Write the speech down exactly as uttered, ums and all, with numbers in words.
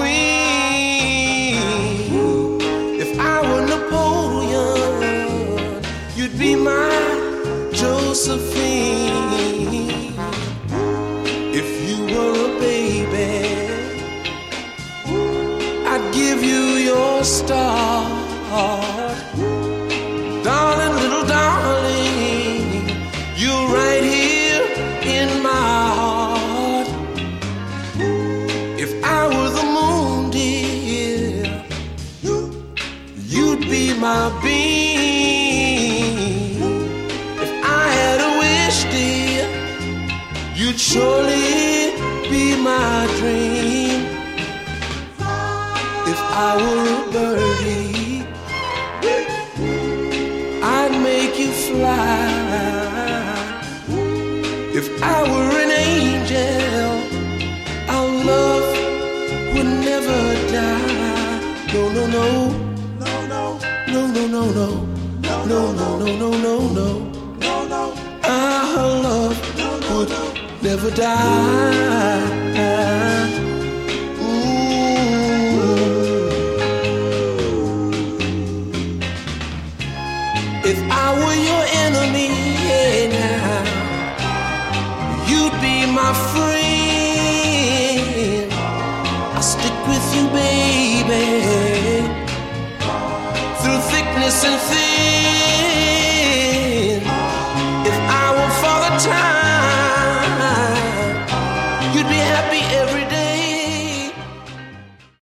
queen. If I were Napoleon, you'd be my Josephine. If you were a baby, I'd give you your start. Darling, little darling, you're right here in my heart. If I were the moon, dear, you'd be my beam. If I had a wish, dear, you'd surely be my dream. If I were a birdie, I'd make you fly. If I were an angel, our love would never die. No, no, no, no, no, no, no, no, no, no, no, no, no, no, no. Our love would never die. If I were your enemy, yeah, now, you'd be my friend. I'll stick with you, baby, through thickness and thin.